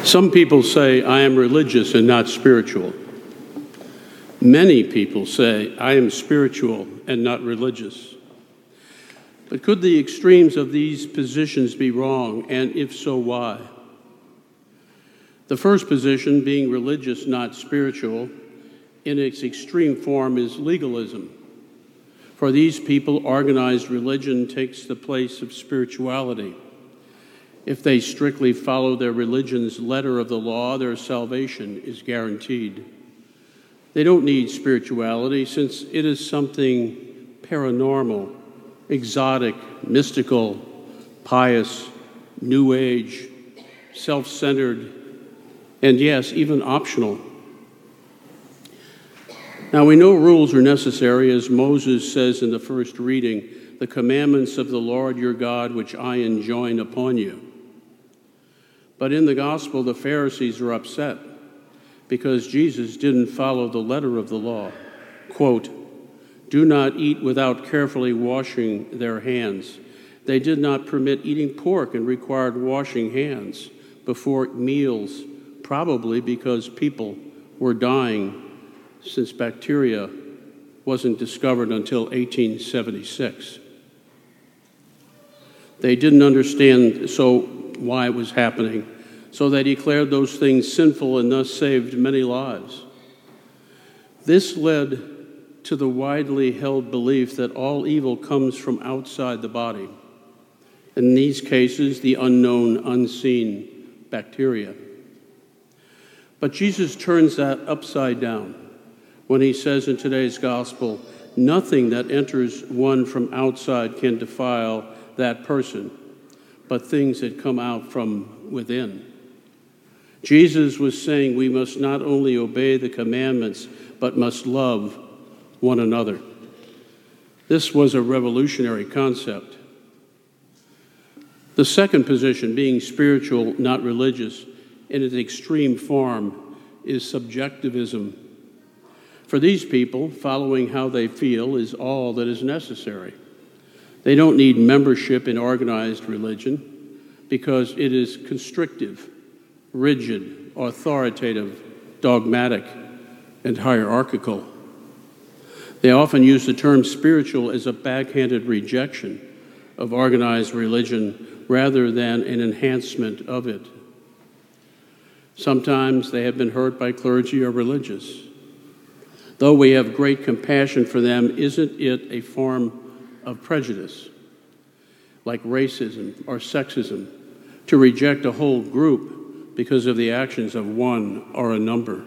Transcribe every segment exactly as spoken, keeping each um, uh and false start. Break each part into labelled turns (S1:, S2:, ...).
S1: Some people say, I am religious and not spiritual. Many people say, I am spiritual and not religious. But could the extremes of these positions be wrong, and if so, why? The first position, being religious, not spiritual, in its extreme form is legalism. For these people, organized religion takes the place of spirituality. If they strictly follow their religion's letter of the law, their salvation is guaranteed. They don't need spirituality since it is something paranormal, exotic, mystical, pious, new age, self-centered, and yes, even optional. Now we know rules are necessary, as Moses says in the first reading, the commandments of the Lord your God which I enjoin upon you. But in the gospel, the Pharisees are upset because Jesus didn't follow the letter of the law. Quote, do not eat without carefully washing their hands. They did not permit eating pork and required washing hands before meals, probably because people were dying since bacteria wasn't discovered until eighteen seventy-six. They didn't understand so why it was happening, so they declared those things sinful and thus saved many lives. This led to the widely held belief that all evil comes from outside the body. In these cases, the unknown, unseen bacteria. But Jesus turns that upside down when he says in today's gospel, nothing that enters one from outside can defile that person, but things that come out from within. Jesus was saying we must not only obey the commandments, but must love one another. This was a revolutionary concept. The second position, being spiritual, not religious, in its extreme form, is subjectivism. For these people, following how they feel is all that is necessary. They don't need membership in organized religion because it is constrictive, rigid, authoritative, dogmatic, and hierarchical. They often use the term spiritual as a backhanded rejection of organized religion rather than an enhancement of it. Sometimes they have been hurt by clergy or religious. Though we have great compassion for them, isn't it a form of prejudice, like racism or sexism, to reject a whole group because of the actions of one or a number?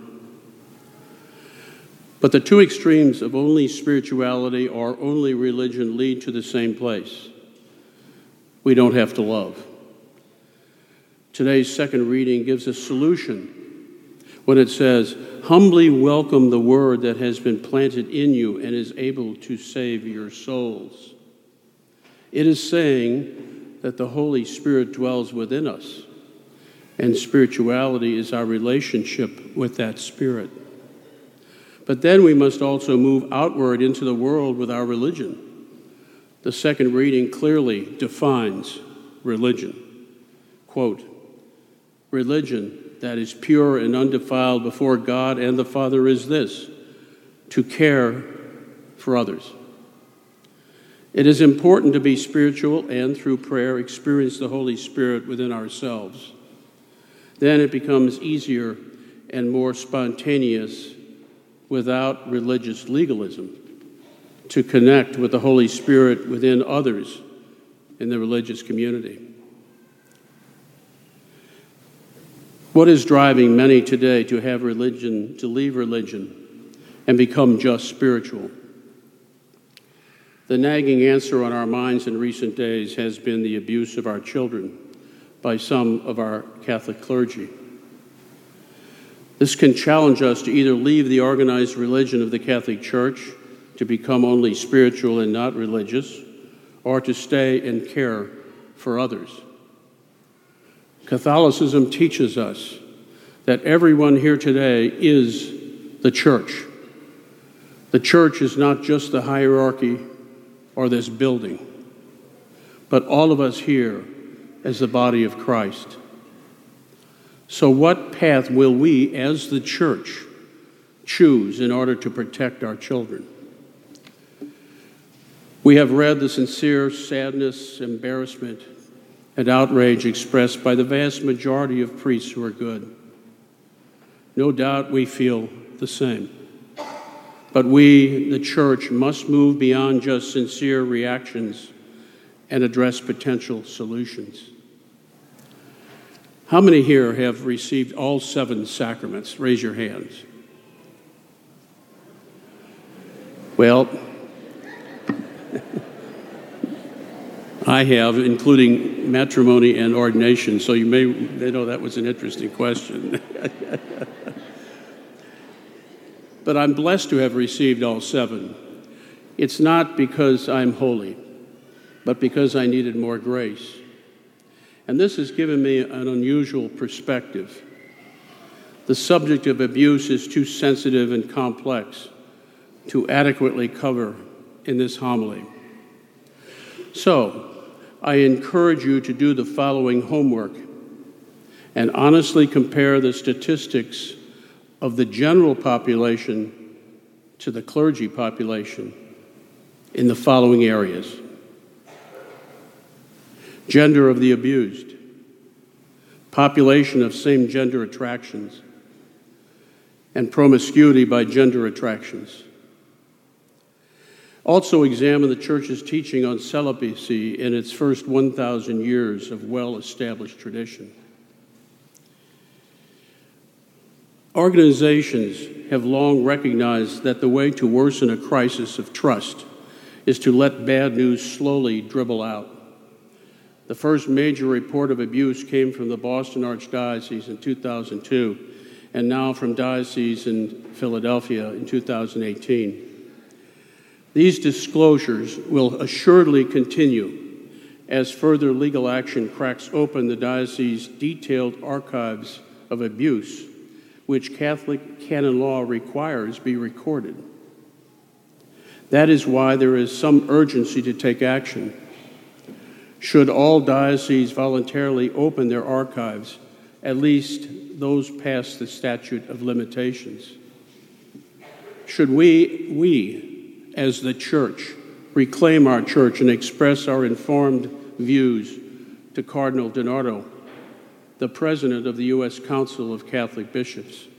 S1: But the two extremes of only spirituality or only religion lead to the same place. We don't have to love. Today's second reading gives a solution when it says, humbly welcome the word that has been planted in you and is able to save your souls. It is saying that the Holy Spirit dwells within us, and spirituality is our relationship with that Spirit. But then we must also move outward into the world with our religion. The second reading clearly defines religion. Quote, religion that is pure and undefiled before God and the Father is this, to care for others. It is important to be spiritual and through prayer experience the Holy Spirit within ourselves. Then it becomes easier and more spontaneous without religious legalism to connect with the Holy Spirit within others in the religious community. What is driving many today to have religion, to leave religion and become just spiritual? The nagging answer on our minds in recent days has been the abuse of our children by some of our Catholic clergy. This can challenge us to either leave the organized religion of the Catholic Church to become only spiritual and not religious, or to stay and care for others. Catholicism teaches us that everyone here today is the church. The church is not just the hierarchy or this building, but all of us here as the body of Christ. So what path will we, as the church, choose in order to protect our children? We have read the sincere sadness, embarrassment, and outrage expressed by the vast majority of priests who are good. No doubt we feel the same. But we, the church, must move beyond just sincere reactions and address potential solutions. How many here have received all seven sacraments? Raise your hands. Well, I have, including matrimony and ordination, so you may you know that was an interesting question. But I'm blessed to have received all seven. It's not because I'm holy, but because I needed more grace. And this has given me an unusual perspective. The subject of abuse is too sensitive and complex to adequately cover in this homily. So, I encourage you to do the following homework and honestly compare the statistics of the general population to the clergy population in the following areas: gender of the abused, population of same-gender attractions, and promiscuity by gender attractions. Also examine the Church's teaching on celibacy in its first one thousand years of well-established tradition. Organizations have long recognized that the way to worsen a crisis of trust is to let bad news slowly dribble out. The first major report of abuse came from the Boston Archdiocese in two thousand two, and now from Diocese in Philadelphia in two thousand eighteen. These disclosures will assuredly continue as further legal action cracks open the diocese's detailed archives of abuse, which Catholic canon law requires be recorded. That is why there is some urgency to take action. Should all dioceses voluntarily open their archives, at least those past the statute of limitations? Should we, we, as the church, reclaim our church and express our informed views to Cardinal DiNardo, the president of the U S Council of Catholic Bishops?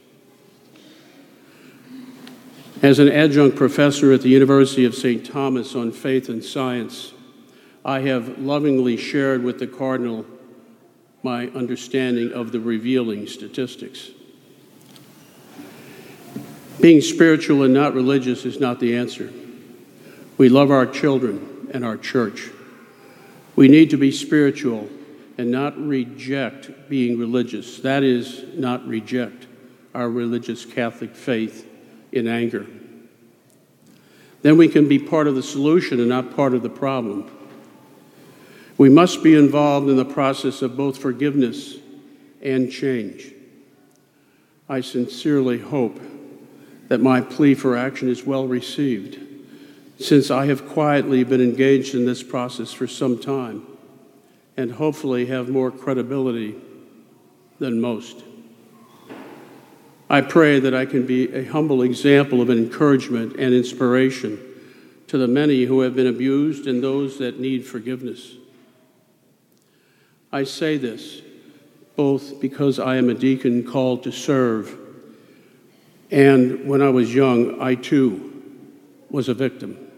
S1: As an adjunct professor at the University of Saint Thomas on faith and science, I have lovingly shared with the Cardinal my understanding of the revealing statistics. Being spiritual and not religious is not the answer. We love our children and our church. We need to be spiritual and not reject being religious. That is, not reject our religious Catholic faith in anger. Then we can be part of the solution and not part of the problem. We must be involved in the process of both forgiveness and change. I sincerely hope that my plea for action is well received, since I have quietly been engaged in this process for some time and hopefully have more credibility than most. I pray that I can be a humble example of encouragement and inspiration to the many who have been abused and those that need forgiveness. I say this both because I am a deacon called to serve, and when I was young, I too was a victim.